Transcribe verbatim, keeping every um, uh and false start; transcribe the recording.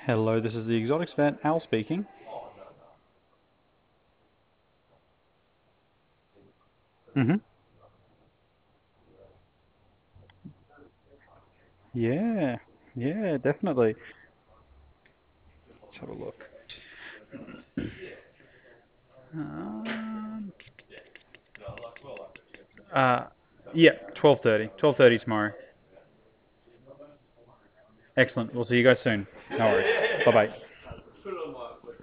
Hello, this is the exotics vet, Al speaking. hmm Yeah, yeah, definitely. Let's have a look. Um, uh, yeah, twelve thirty. twelve thirty tomorrow. Excellent. We'll see you guys soon. No worries. Bye bye.